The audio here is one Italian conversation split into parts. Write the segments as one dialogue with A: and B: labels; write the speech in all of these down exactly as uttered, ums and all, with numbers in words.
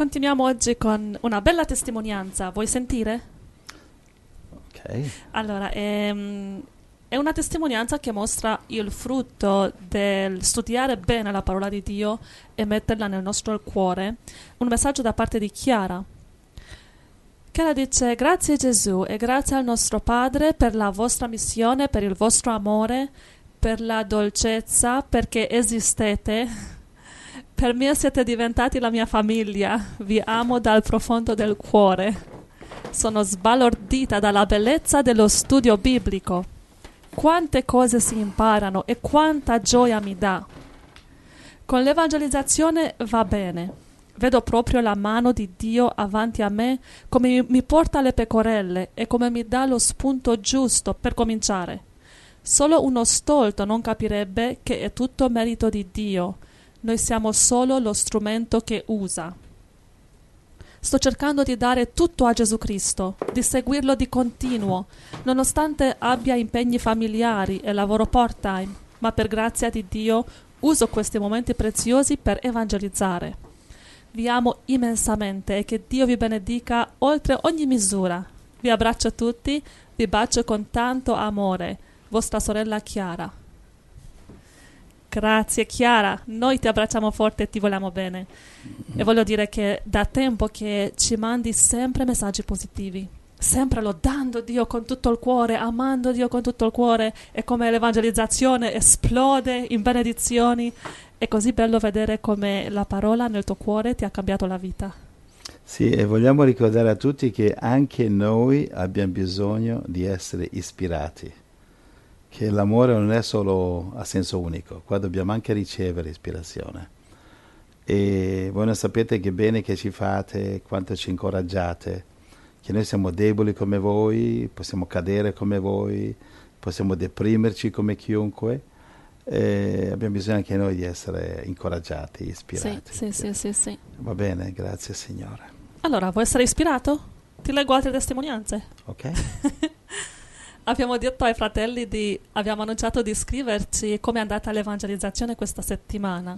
A: Continuiamo oggi con una bella testimonianza. Vuoi sentire?
B: Ok.
A: Allora, ehm, è una testimonianza che mostra il frutto del studiare bene la parola di Dio e metterla nel nostro cuore. Un messaggio da parte di Chiara. Chiara dice: grazie Gesù e grazie al nostro Padre per la vostra missione, per il vostro amore, per la dolcezza, perché esistete. Per me siete diventati la mia famiglia. Vi amo dal profondo del cuore. Sono sbalordita dalla bellezza dello studio biblico. Quante cose si imparano e quanta gioia mi dà. Con l'evangelizzazione va bene. Vedo proprio la mano di Dio avanti a me, come mi porta alle pecorelle e come mi dà lo spunto giusto per cominciare. Solo uno stolto non capirebbe che è tutto merito di Dio. Noi siamo solo lo strumento che usa. Sto cercando di dare tutto a Gesù Cristo, di seguirlo di continuo, nonostante abbia impegni familiari e lavoro part-time, ma per grazia di Dio uso questi momenti preziosi per evangelizzare. Vi amo immensamente e che Dio vi benedica oltre ogni misura. Vi abbraccio tutti, vi bacio con tanto amore. Vostra sorella Chiara. Grazie Chiara, noi ti abbracciamo forte e ti vogliamo bene. E voglio dire che da tempo che ci mandi sempre messaggi positivi, sempre lodando Dio con tutto il cuore, amando Dio con tutto il cuore, e come l'evangelizzazione esplode in benedizioni. È così bello vedere come la parola nel tuo cuore ti ha cambiato la vita.
B: Sì, e vogliamo ricordare a tutti che anche noi abbiamo bisogno di essere ispirati, che l'amore non è solo a senso unico, qua dobbiamo anche ricevere ispirazione. E voi non sapete che bene che ci fate, quanto ci incoraggiate, che noi siamo deboli come voi, possiamo cadere come voi, possiamo deprimerci come chiunque, e abbiamo bisogno anche noi di essere incoraggiati, ispirati.
A: Sì, sì, sì, sì, sì.
B: Va bene, grazie Signore.
A: Allora, vuoi essere ispirato? Ti leggo altre testimonianze.
B: Ok.
A: Abbiamo detto ai fratelli di, abbiamo annunciato di scriverci come è andata l'evangelizzazione questa settimana.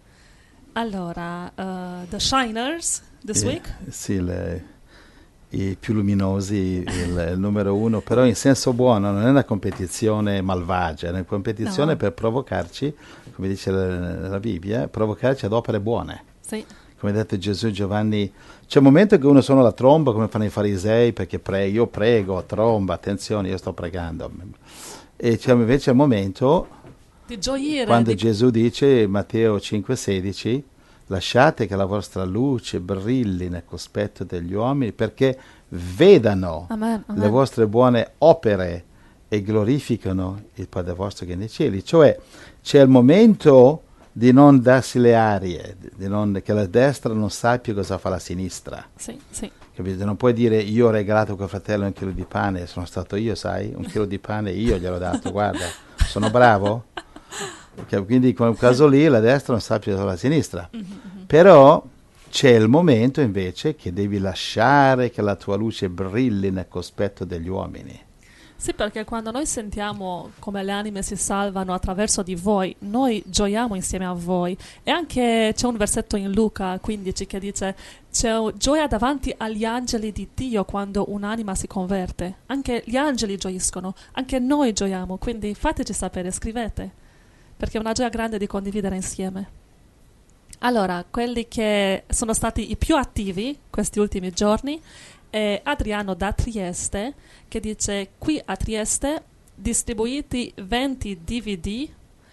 A: Allora, uh, The Shiners, this
B: Eh,
A: week?
B: Sì, le, i più luminosi, il, il numero uno, però in senso buono, non è una competizione malvagia, è una competizione
A: No.
B: per provocarci, come dice la, la Bibbia, provocarci ad opere buone.
A: Sì.
B: Come ha detto Gesù, Giovanni, c'è un momento che uno suona la tromba come fanno i farisei, perché pre- io prego, tromba, attenzione, io sto pregando. E c'è invece un momento,
A: Di gioire.
B: quando
A: di...
B: Gesù dice, Matteo cinque sedici, lasciate che la vostra luce brilli nel cospetto degli uomini, perché vedano
A: Amen, amen.
B: le vostre buone opere e glorificano il Padre vostro che è nei cieli. Cioè, c'è il momento di non darsi le arie, di non, che la destra non sappia cosa fa la sinistra.
A: Sì, sì.
B: Capite? Non puoi dire io ho regalato a quel fratello un chilo di pane, sono stato io, sai, un chilo di pane io gliel'ho dato, guarda, sono bravo. Perché, quindi in quel caso lì la destra non sappia cosa fa la sinistra.
A: Mm-hmm.
B: Però c'è il momento invece che devi lasciare che la tua luce brilli nel cospetto degli uomini.
A: Sì, perché quando noi sentiamo come le anime si salvano attraverso di voi, noi gioiamo insieme a voi. E anche c'è un versetto in Luca quindici che dice: c'è gioia davanti agli angeli di Dio quando un'anima si converte. Anche gli angeli gioiscono, anche noi gioiamo, quindi fateci sapere, scrivete, perché è una gioia grande di condividere insieme. Allora, quelli che sono stati i più attivi questi ultimi giorni è Adriano da Trieste, che dice: qui a Trieste distribuiti venti D V D,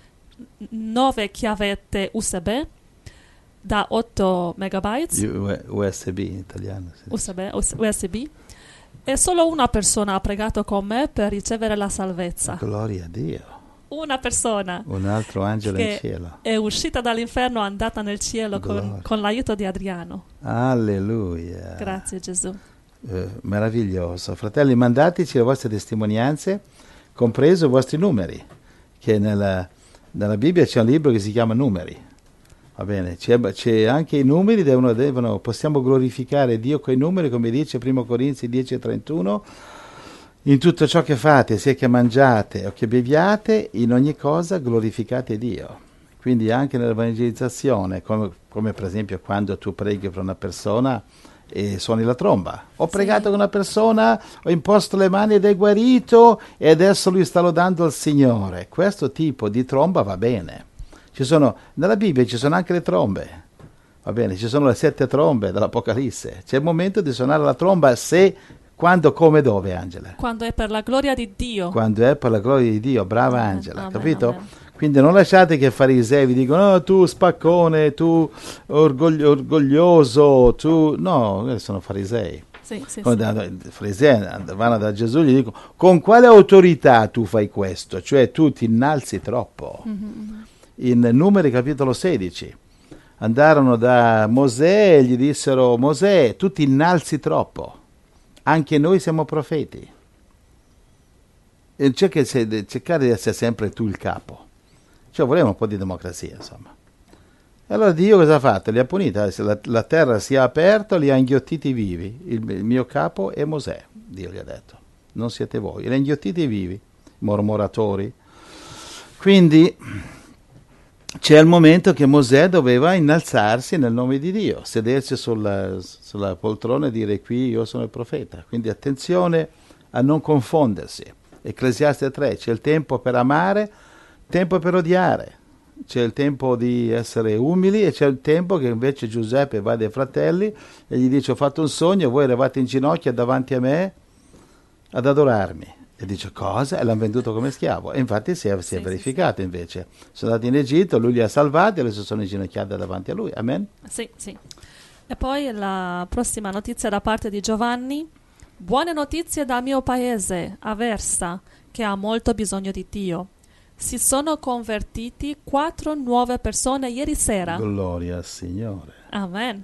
A: nove chiavette U S B da otto megabytes,
B: U- USB in italiano. Sì.
A: U S B, U S B, e solo una persona ha pregato con me per ricevere la salvezza.
B: Gloria a Dio.
A: Una persona.
B: Un altro angelo
A: che
B: in cielo.
A: è uscita dall'inferno, è andata nel cielo con, con l'aiuto di Adriano.
B: Alleluia.
A: Grazie Gesù.
B: Eh, meraviglioso. Fratelli, mandateci le vostre testimonianze, compreso i vostri numeri, che nella, nella Bibbia c'è un libro che si chiama Numeri. Va bene, c'è, c'è anche i numeri, devono, devono, possiamo glorificare Dio con i numeri, come dice primo Corinzi dieci trentuno. In tutto ciò che fate, sia che mangiate o che beviate, in ogni cosa glorificate Dio. Quindi anche nell'evangelizzazione, come, come per esempio quando tu preghi per una persona e suoni la tromba. Ho
A: Sì.
B: pregato con una persona, ho imposto le mani ed è guarito e adesso lui sta lodando il Signore. Questo tipo di tromba va bene. Ci sono, nella Bibbia ci sono anche le trombe. Va bene, ci sono le sette trombe dell'Apocalisse. C'è il momento di suonare la tromba se, quando, come, dove, Angela?
A: Quando è per la gloria di Dio.
B: Quando è per la gloria di Dio, brava
A: Amen,
B: Angela,
A: amen,
B: capito?
A: amen.
B: Quindi non lasciate che i farisei vi dicono oh, tu spaccone, tu orgoglio- orgoglioso, tu... No, questi sono farisei.
A: Sì, sì,
B: Quando
A: sì.
B: i farisei vanno da Gesù e gli dicono con quale autorità tu fai questo? Cioè tu ti innalzi troppo.
A: Mhm.
B: In Numeri capitolo sedici andarono da Mosè e gli dissero Mosè tu ti innalzi troppo, anche noi siamo profeti. E c'è che se- cercare di essere sempre tu il capo. Cioè voleva un po' di democrazia, insomma. E allora Dio cosa ha fatto? Li ha puniti, la, la terra si è aperta, li ha inghiottiti vivi. Il, il mio capo è Mosè, Dio gli ha detto. Non siete voi. Li ha inghiottiti vivi, mormoratori. Quindi c'è il momento che Mosè doveva innalzarsi nel nome di Dio, sedersi sulla, sulla poltrona e dire qui io sono il profeta. Quindi attenzione a non confondersi. Ecclesiaste tre, c'è il tempo per amare, tempo per odiare, c'è il tempo di essere umili e c'è il tempo che invece Giuseppe va dai fratelli e gli dice ho fatto un sogno, voi eravate in ginocchio davanti a me ad adorarmi. E dice cosa? E l'hanno venduto come schiavo. E infatti si è, si è
A: Sì,
B: verificato invece. Sono andati in Egitto, lui li ha salvati e adesso sono inginocchiati davanti a lui. Amen?
A: Sì, sì. E poi la prossima notizia da parte di Giovanni. Buone notizie dal mio paese, Aversa, che ha molto bisogno di Dio. Si sono convertiti quattro nuove persone ieri sera.
B: Gloria al Signore.
A: Amen.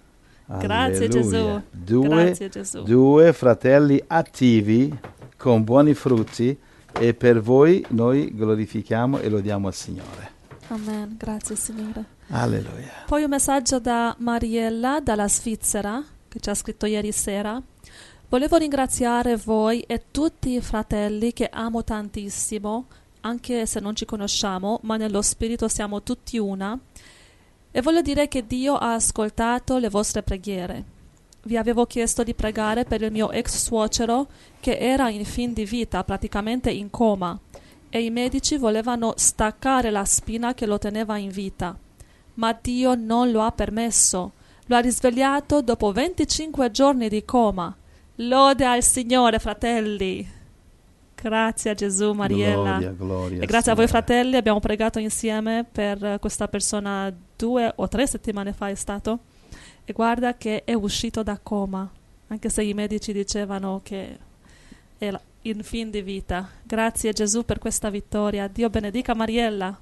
A: Grazie
B: Alleluia.
A: Gesù.
B: Due,
A: Grazie Gesù.
B: due fratelli attivi con buoni frutti e per voi noi glorifichiamo e lodiamo al Signore.
A: Amen. Grazie Signore.
B: Alleluia.
A: Poi un messaggio da Mariella dalla Svizzera che ci ha scritto ieri sera. Volevo ringraziare voi e tutti i fratelli che amo tantissimo, anche se non ci conosciamo, ma nello spirito siamo tutti una. E voglio dire che Dio ha ascoltato le vostre preghiere. Vi avevo chiesto di pregare per il mio ex suocero che era in fin di vita, praticamente in coma, e i medici volevano staccare la spina che lo teneva in vita. Ma Dio non lo ha permesso. Lo ha risvegliato dopo venticinque giorni di coma. Lode al Signore, fratelli. Grazie a Gesù, Mariella.
B: Gloria, gloria
A: E grazie a voi,
B: Signore.
A: fratelli. Abbiamo pregato insieme per questa persona due o tre settimane fa è stato. E guarda che è uscito da coma, anche se i medici dicevano che è in fin di vita. Grazie Gesù per questa vittoria. Dio benedica Mariella.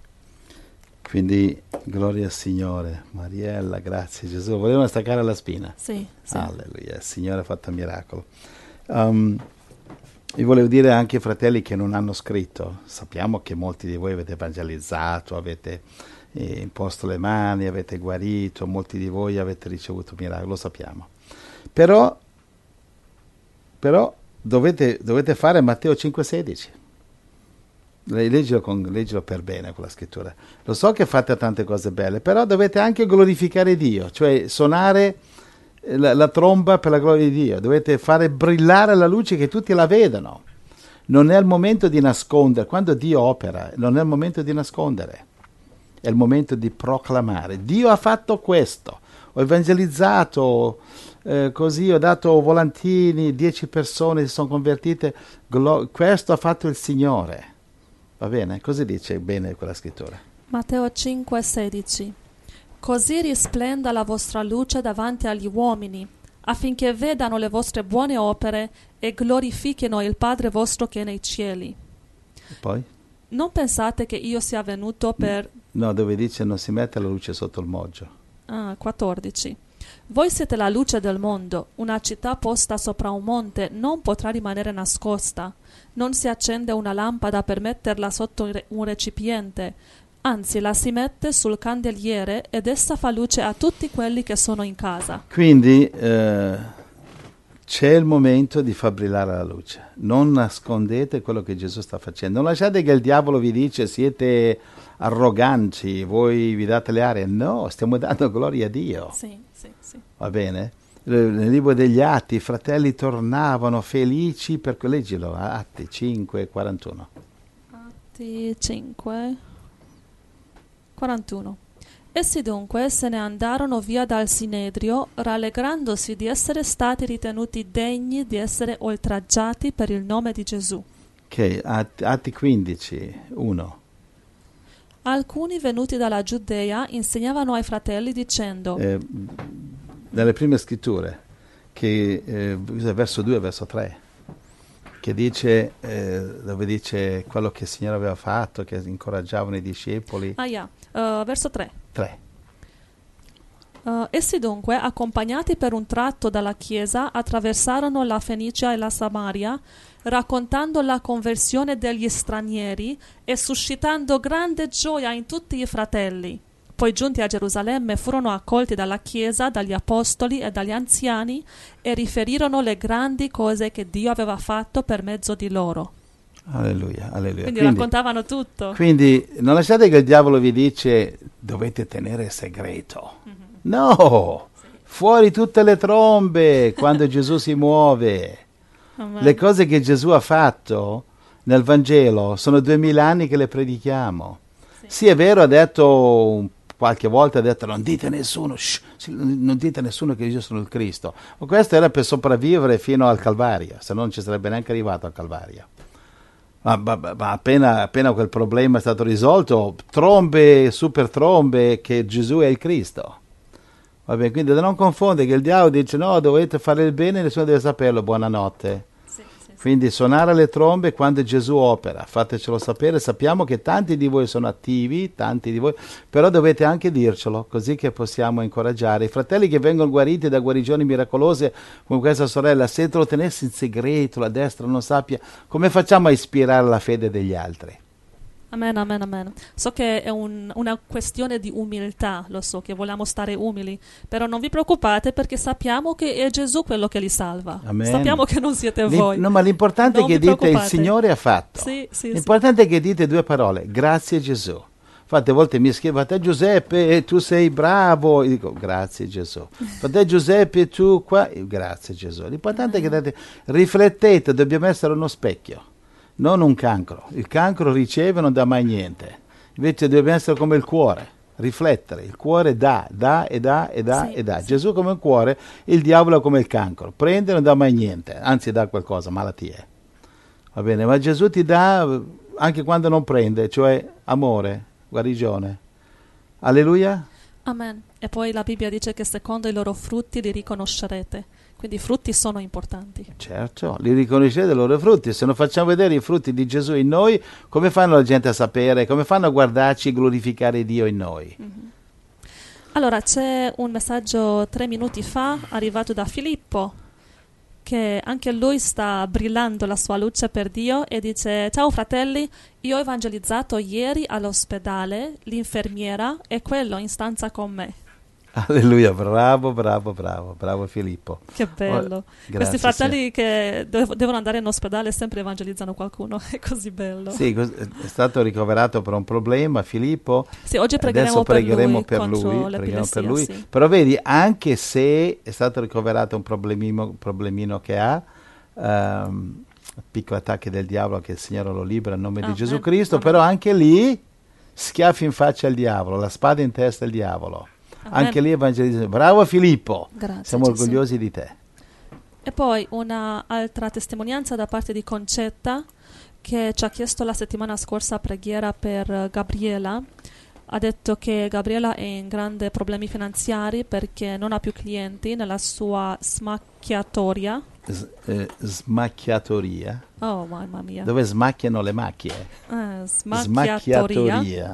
B: Quindi gloria al Signore. Mariella, grazie Gesù. Volevano staccare la spina.
A: Sì, sì.
B: Alleluia, il Signore ha fatto un miracolo. Um, io volevo dire anche ai fratelli che non hanno scritto, sappiamo che molti di voi avete evangelizzato, avete eh, imposto le mani, avete guarito, molti di voi avete ricevuto miracolo, lo sappiamo. Però, però dovete, dovete fare Matteo cinque sedici. Leggilo, con, leggilo per bene quella scrittura. Lo so che fate tante cose belle, però dovete anche glorificare Dio, cioè suonare la, la tromba per la gloria di Dio, dovete fare brillare la luce che tutti la vedano. Non è il momento di nascondere, quando Dio opera non è il momento di nascondere, è il momento di proclamare. Dio ha fatto questo, ho evangelizzato, eh, così ho dato volantini, dieci persone si sono convertite, glo- questo ha fatto il Signore. Va bene? Così dice bene quella scrittura.
A: Matteo cinque sedici. Così risplenda la vostra luce davanti agli uomini, affinché vedano le vostre buone opere e glorifichino il Padre vostro che è nei cieli.
B: E poi?
A: Non pensate che io sia venuto per...
B: No, dove dice non si mette la luce sotto il moggio.
A: Ah, quattordici. Voi siete la luce del mondo. Una città posta sopra un monte non potrà rimanere nascosta. Non si accende una lampada per metterla sotto un recipiente, anzi la si mette sul candeliere ed essa fa luce a tutti quelli che sono in casa.
B: Quindi eh, c'è il momento di far brillare la luce. Non nascondete quello che Gesù sta facendo. Non lasciate che il diavolo vi dice siete arroganti, voi vi date le arie. No, stiamo dando gloria a Dio.
A: Sì, sì, sì.
B: Va bene? Nel libro degli Atti i fratelli tornavano felici per leggilo, Atti cinque quarantuno.
A: Atti cinque quarantuno. Essi dunque se ne andarono via dal Sinedrio, rallegrandosi di essere stati ritenuti degni di essere oltraggiati per il nome di Gesù.
B: Ok, Atti, Atti quindici uno.
A: Alcuni venuti dalla Giudea insegnavano ai fratelli dicendo,
B: Eh, nelle prime scritture, che eh, verso due e verso tre, che dice, eh, dove dice quello che il Signore aveva fatto, che incoraggiavano i discepoli.
A: ah yeah, uh, verso tre.
B: tre.
A: Uh, essi dunque, accompagnati per un tratto dalla chiesa, attraversarono la Fenicia e la Samaria, raccontando la conversione degli stranieri e suscitando grande gioia in tutti i fratelli. Poi giunti a Gerusalemme furono accolti dalla chiesa, dagli apostoli e dagli anziani e riferirono le grandi cose che Dio aveva fatto per mezzo di loro.
B: Alleluia, alleluia.
A: Quindi,
B: Quindi
A: raccontavano tutto.
B: Quindi non lasciate che il diavolo vi dice dovete tenere segreto. Mm-hmm. No, sì. Fuori tutte le trombe quando Gesù si muove. Amen. Le cose che Gesù ha fatto nel Vangelo sono duemila anni che le predichiamo. Sì, sì, è vero, ha detto qualche volta, ha detto non dite a nessuno, shh, non dite a nessuno che io sono il Cristo. Ma questo era per sopravvivere fino al Calvario, se no non ci sarebbe neanche arrivato al Calvario. Ma, ma, ma appena, appena quel problema è stato risolto, trombe, super trombe, che Gesù è il Cristo. Vabbè, quindi da non confondere che il diavolo dice no, dovete fare il bene, nessuno deve saperlo, buonanotte. Sì, sì, quindi sì. Suonare le trombe quando Gesù opera, fatecelo sapere, sappiamo che tanti di voi sono attivi, tanti di voi, però dovete anche dircelo, così che possiamo incoraggiare i fratelli che vengono guariti da guarigioni miracolose come questa sorella. Se te lo tenessi in segreto, la destra non sappia, come facciamo a ispirare la fede degli altri?
A: Amen, amen, amen. So che è un, una questione di umiltà, lo so, che vogliamo stare umili, però non vi preoccupate perché sappiamo che è Gesù quello che li salva. Amen. Sappiamo che non siete
B: L'im-
A: voi.
B: No, ma l'importante non è che dite il Signore ha fatto.
A: Sì, sì,
B: l'importante
A: sì.
B: è che dite due parole, grazie Gesù. Infatti a volte mi scrivete Giuseppe, tu sei bravo, io dico grazie Gesù. Fate Giuseppe, tu qua, grazie Gesù. L'importante Amen. È che dite, riflettete, dobbiamo essere uno specchio. Non un cancro. Il cancro riceve e non dà mai niente. Invece dobbiamo essere come il cuore, riflettere. Il cuore dà, dà e dà e dà sì, e dà. Sì. Gesù come il cuore, il diavolo è come il cancro. Prende e non dà mai niente, anzi dà qualcosa, malattie. Va bene, ma Gesù ti dà anche quando non prende, cioè amore, guarigione. Alleluia.
A: Amen. E poi la Bibbia dice che secondo i loro frutti li riconoscerete. Quindi i frutti sono importanti.
B: Certo, li riconoscete i loro frutti. Se non facciamo vedere i frutti di Gesù in noi, come fanno la gente a sapere? Come fanno a guardarci e glorificare Dio in noi?
A: Mm-hmm. Allora, c'è un messaggio tre minuti fa arrivato da Filippo, che anche lui sta brillando la sua luce per Dio e dice: ciao fratelli, io ho evangelizzato ieri all'ospedale, l'infermiera è quello in stanza con me.
B: Alleluia, bravo, bravo, bravo, bravo Filippo.
A: Che bello. Oh, grazie, questi fratelli sì. che dev- devono andare in ospedale e sempre evangelizzano qualcuno, è così bello.
B: Sì, è stato ricoverato per un problema Filippo.
A: Sì, oggi pregheremo
B: Adesso pregheremo
A: per
B: per
A: lui,
B: lui, pregheremo per lui.
A: Sì.
B: Però vedi, anche se è stato ricoverato un problemino, problemino che ha, um, piccoli attacchi del diavolo, che il Signore lo libera in nome ah, di Gesù eh, Cristo, amen. Però anche lì schiaffi in faccia al diavolo, la spada in testa al diavolo. Amen. Anche lì evangelizzazione. Bravo Filippo,
A: grazie,
B: siamo
A: Gesù.
B: Orgogliosi di te.
A: E poi un'altra testimonianza da parte di Concetta, che ci ha chiesto la settimana scorsa preghiera per Gabriela. Ha detto che Gabriela è in grandi problemi finanziari perché non ha più clienti nella sua smacchiatoria.
B: S- eh, smacchiatoria?
A: Oh, mamma mia.
B: Dove smacchiano le macchie?
A: Eh, smacchiatoria. smacchiatoria.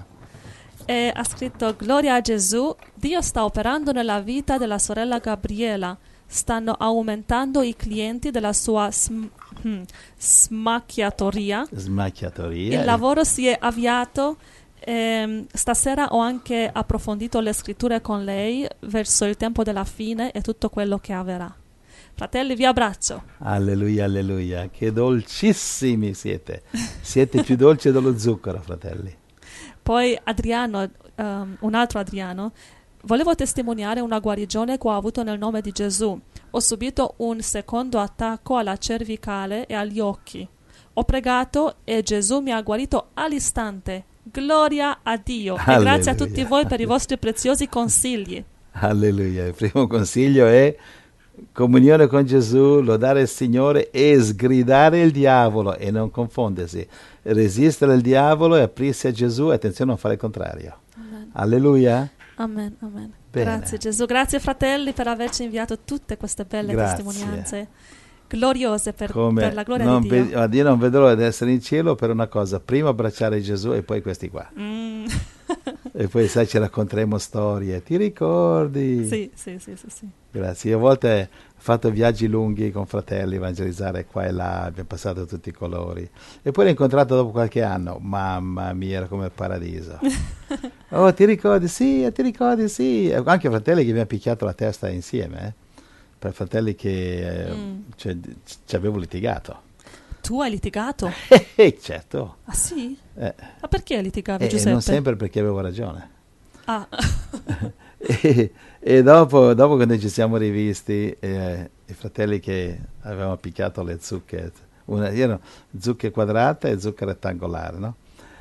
A: E ha scritto: gloria a Gesù, Dio sta operando nella vita della sorella Gabriela, stanno aumentando i clienti della sua sm- hmm, smacchiatoria.
B: Smacchiatoria.
A: Il lavoro si è avviato. E stasera ho anche approfondito le scritture con lei verso il tempo della fine e tutto quello che avverrà. Fratelli, vi abbraccio.
B: Alleluia, alleluia. Che dolcissimi siete. Siete più dolci dello zucchero, fratelli.
A: Poi Adriano, um, un altro Adriano, volevo testimoniare una guarigione che ho avuto nel nome di Gesù. Ho subito un secondo attacco alla cervicale e agli occhi. Ho pregato e Gesù mi ha guarito all'istante. Gloria a Dio.
B: Alleluia.
A: E grazie a tutti voi per i vostri preziosi consigli.
B: Alleluia. Il primo consiglio è comunione con Gesù, lodare il Signore e sgridare il diavolo e non confondersi. Resistere al diavolo e aprirsi a Gesù e attenzione a non fare il contrario.
A: Amen.
B: Alleluia.
A: Amen, amen.
B: Bene.
A: Grazie Gesù, grazie fratelli per averci inviato tutte queste belle
B: Grazie.
A: testimonianze gloriose per,
B: Come
A: per la gloria
B: non
A: di Dio.
B: ve- io non vedo l'ora di essere in cielo per una cosa, prima abbracciare Gesù e poi questi qua.
A: Mm.
B: E poi sai ci racconteremo storie, ti ricordi?
A: Sì, sì, sì, sì, sì.
B: Grazie, io a volte ho fatto viaggi lunghi con fratelli, evangelizzare qua e là, abbiamo passato tutti i colori. E poi l'ho incontrato dopo qualche anno, mamma mia, era come il paradiso. Oh, ti ricordi? Sì, ti ricordi? Sì. E anche fratelli che mi hanno picchiato la testa insieme, eh? Per fratelli che eh,
A: Mm.
B: cioè, ci avevo litigato.
A: Tu hai litigato?
B: Eh, certo.
A: Ah sì?
B: Eh,
A: Ma perché litigavi,
B: e
A: Giuseppe?
B: non sempre perché avevo ragione.
A: Ah.
B: e e dopo, dopo quando ci siamo rivisti, eh, i fratelli che avevano picchiato le zucche, una, erano zucche quadrate e zucche rettangolari, no?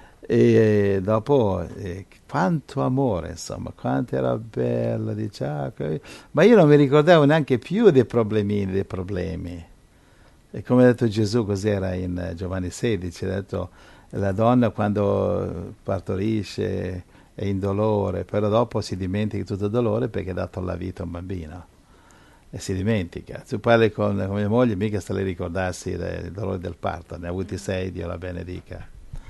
B: E dopo, eh, quanto amore, insomma, quanto era bella, dice, ah, ok. Ma io non mi ricordavo neanche più dei problemini, dei problemi. E come ha detto Gesù, cos'era in eh, Giovanni sedici, ha detto, la donna quando partorisce è in dolore, però dopo si dimentica tutto il dolore perché ha dato la vita a un bambino. E si dimentica. Tu parli con, con mia moglie, mica sta lì a ricordarsi del dolore del parto, ne ha avuti sei, Dio la benedica.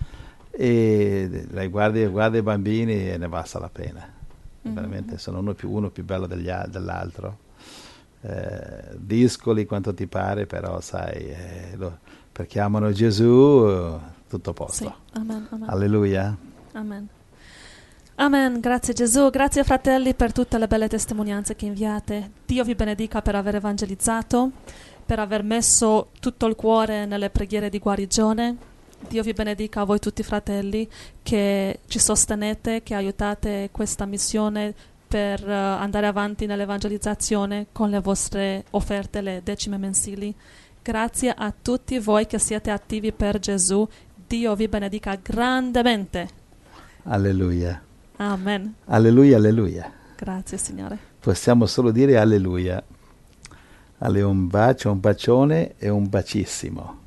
B: E lei guarda, guarda i bambini e ne basta la pena.
A: Mhm.
B: Veramente sono uno più, uno più bello degli al- dell'altro. Eh, discoli quanto ti pare, però sai, eh, lo- perché amano Gesù, eh, tutto a posto.
A: Sì. Amen, amen.
B: Alleluia.
A: Amen. Amen, grazie Gesù, grazie fratelli per tutte le belle testimonianze che inviate. Dio vi benedica per aver evangelizzato, per aver messo tutto il cuore nelle preghiere di guarigione. Dio vi benedica a voi tutti fratelli che ci sostenete, che aiutate questa missione per uh, andare avanti nell'evangelizzazione con le vostre offerte, le decime mensili. Grazie a tutti voi che siete attivi per Gesù. Dio vi benedica grandemente.
B: Alleluia.
A: Amen.
B: Alleluia, alleluia.
A: Grazie Signore.
B: Possiamo solo dire alleluia. Alle un bacio, un bacione e un bacissimo.